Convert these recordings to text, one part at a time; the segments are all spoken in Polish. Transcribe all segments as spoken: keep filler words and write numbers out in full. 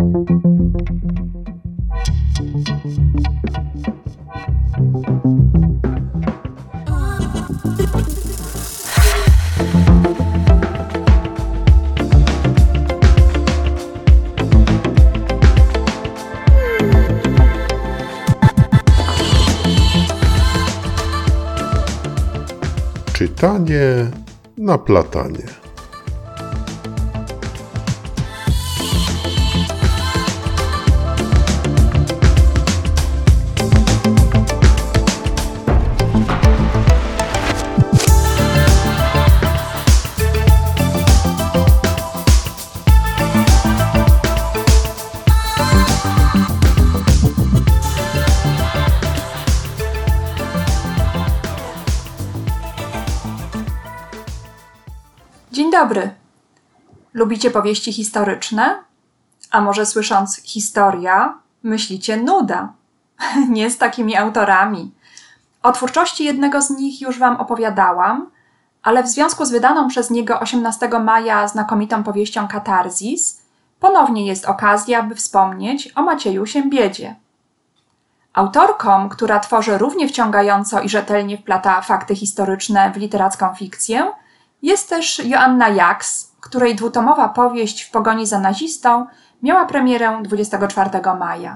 Czytanie na platanie. Dzień dobry. Lubicie powieści historyczne? A może słysząc historia, myślicie nuda? Nie z takimi autorami. O twórczości jednego z nich już wam opowiadałam, ale w związku z wydaną przez niego osiemnastego maja znakomitą powieścią Katarzis ponownie jest okazja, by wspomnieć o Macieju Siembiedzie. Autorką, która tworzy równie wciągająco i rzetelnie wplata fakty historyczne w literacką fikcję, jest też Joanna Jaks, której dwutomowa powieść W pogoni za nazistą miała premierę dwudziestego czwartego maja.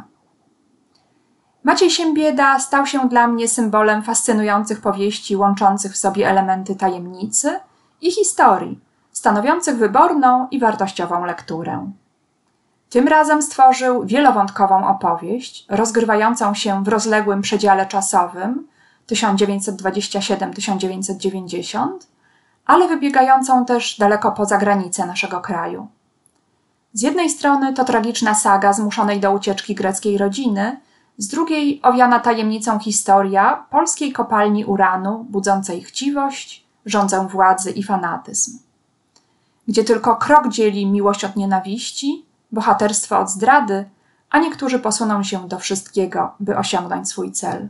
Maciej Siembieda stał się dla mnie symbolem fascynujących powieści łączących w sobie elementy tajemnicy i historii, stanowiących wyborną i wartościową lekturę. Tym razem stworzył wielowątkową opowieść, rozgrywającą się w rozległym przedziale czasowym tysiąc dziewięćset dwadzieścia siedem do tysiąc dziewięćset dziewięćdziesiąt, ale wybiegającą też daleko poza granice naszego kraju. Z jednej strony to tragiczna saga zmuszonej do ucieczki greckiej rodziny, z drugiej owiana tajemnicą historia polskiej kopalni uranu budzącej chciwość, żądzę władzy i fanatyzm. Gdzie tylko krok dzieli miłość od nienawiści, bohaterstwo od zdrady, a niektórzy posuną się do wszystkiego, by osiągnąć swój cel.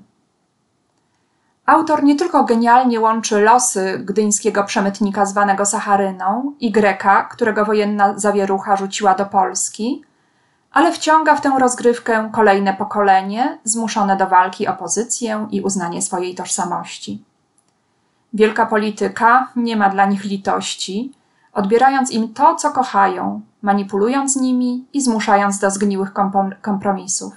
Autor nie tylko genialnie łączy losy gdyńskiego przemytnika zwanego Sacharyną i Greka, którego wojenna zawierucha rzuciła do Polski, ale wciąga w tę rozgrywkę kolejne pokolenie zmuszone do walki o pozycję i uznanie swojej tożsamości. Wielka polityka nie ma dla nich litości, odbierając im to, co kochają, manipulując nimi i zmuszając do zgniłych kompromisów.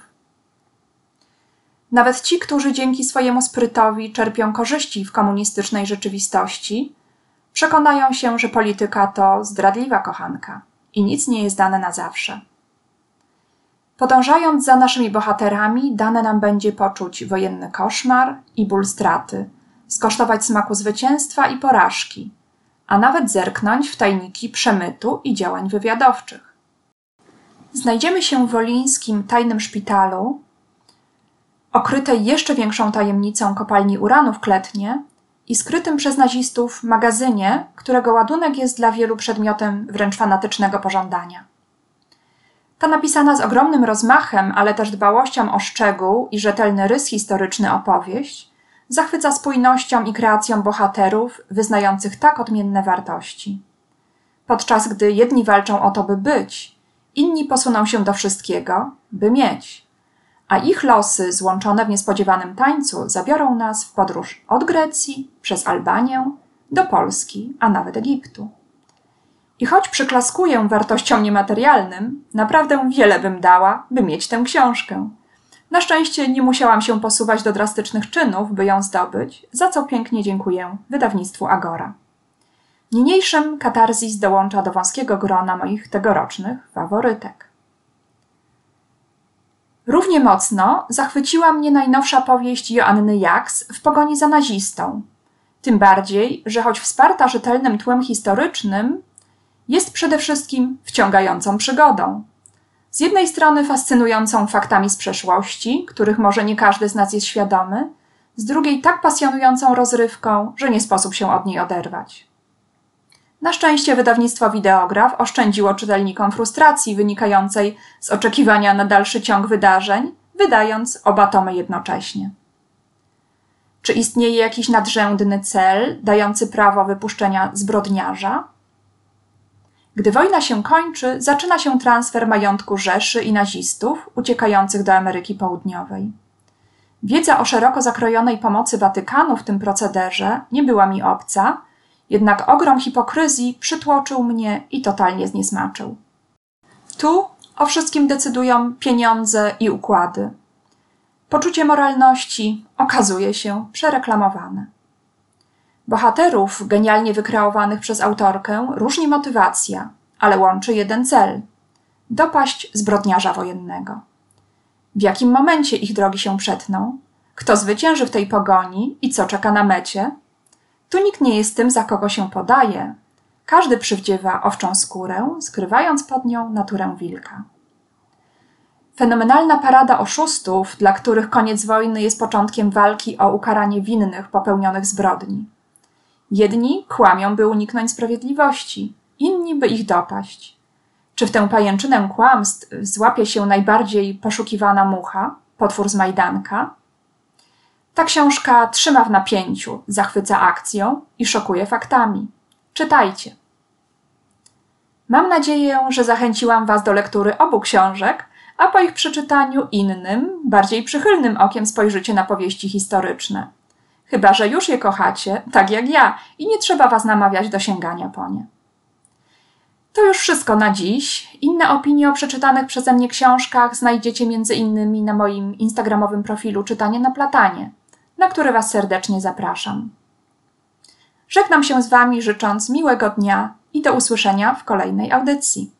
Nawet ci, którzy dzięki swojemu sprytowi czerpią korzyści w komunistycznej rzeczywistości, przekonają się, że polityka to zdradliwa kochanka i nic nie jest dane na zawsze. Podążając za naszymi bohaterami, dane nam będzie poczuć wojenny koszmar i ból straty, skosztować smaku zwycięstwa i porażki, a nawet zerknąć w tajniki przemytu i działań wywiadowczych. Znajdziemy się w wolińskim tajnym szpitalu, okrytej jeszcze większą tajemnicą kopalni uranu w Kletnie i skrytym przez nazistów magazynie, którego ładunek jest dla wielu przedmiotem wręcz fanatycznego pożądania. Ta napisana z ogromnym rozmachem, ale też dbałością o szczegół i rzetelny rys historyczny opowieść zachwyca spójnością i kreacją bohaterów wyznających tak odmienne wartości. Podczas gdy jedni walczą o to, by być, inni posuną się do wszystkiego, by mieć, a ich losy złączone w niespodziewanym tańcu zabiorą nas w podróż od Grecji, przez Albanię, do Polski, a nawet Egiptu. I choć przyklaskuję wartościom niematerialnym, naprawdę wiele bym dała, by mieć tę książkę. Na szczęście nie musiałam się posuwać do drastycznych czynów, by ją zdobyć, za co pięknie dziękuję wydawnictwu Agora. Niniejszym Katarzis dołącza do wąskiego grona moich tegorocznych faworytek. Równie mocno zachwyciła mnie najnowsza powieść Joanny Jaks W pogoni za nazistą. Tym bardziej, że choć wsparta rzetelnym tłem historycznym, jest przede wszystkim wciągającą przygodą. Z jednej strony fascynującą faktami z przeszłości, których może nie każdy z nas jest świadomy, z drugiej tak pasjonującą rozrywką, że nie sposób się od niej oderwać. Na szczęście wydawnictwo Wideograf oszczędziło czytelnikom frustracji wynikającej z oczekiwania na dalszy ciąg wydarzeń, wydając oba tomy jednocześnie. Czy istnieje jakiś nadrzędny cel dający prawo wypuszczenia zbrodniarza? Gdy wojna się kończy, zaczyna się transfer majątku Rzeszy i nazistów uciekających do Ameryki Południowej. Wiedza o szeroko zakrojonej pomocy Watykanu w tym procederze nie była mi obca, jednak ogrom hipokryzji przytłoczył mnie i totalnie zniesmaczył. Tu o wszystkim decydują pieniądze i układy. Poczucie moralności okazuje się przereklamowane. Bohaterów genialnie wykreowanych przez autorkę różni motywacja, ale łączy jeden cel – dopaść zbrodniarza wojennego. W jakim momencie ich drogi się przetną? Kto zwycięży w tej pogoni i co czeka na mecie? Tu nikt nie jest tym, za kogo się podaje. Każdy przywdziewa owczą skórę, skrywając pod nią naturę wilka. Fenomenalna parada oszustów, dla których koniec wojny jest początkiem walki o ukaranie winnych popełnionych zbrodni. Jedni kłamią, by uniknąć sprawiedliwości, inni, by ich dopaść. Czy w tę pajęczynę kłamstw złapie się najbardziej poszukiwana mucha, potwór z Majdanka? Ta książka trzyma w napięciu, zachwyca akcją i szokuje faktami. Czytajcie. Mam nadzieję, że zachęciłam Was do lektury obu książek, a po ich przeczytaniu innym, bardziej przychylnym okiem spojrzycie na powieści historyczne. Chyba że już je kochacie, tak jak ja, i nie trzeba Was namawiać do sięgania po nie. To już wszystko na dziś. Inne opinie o przeczytanych przeze mnie książkach znajdziecie między innymi na moim instagramowym profilu Czytanie na Platanie, na który Was serdecznie zapraszam. Żegnam się z Wami, życząc miłego dnia i do usłyszenia w kolejnej audycji.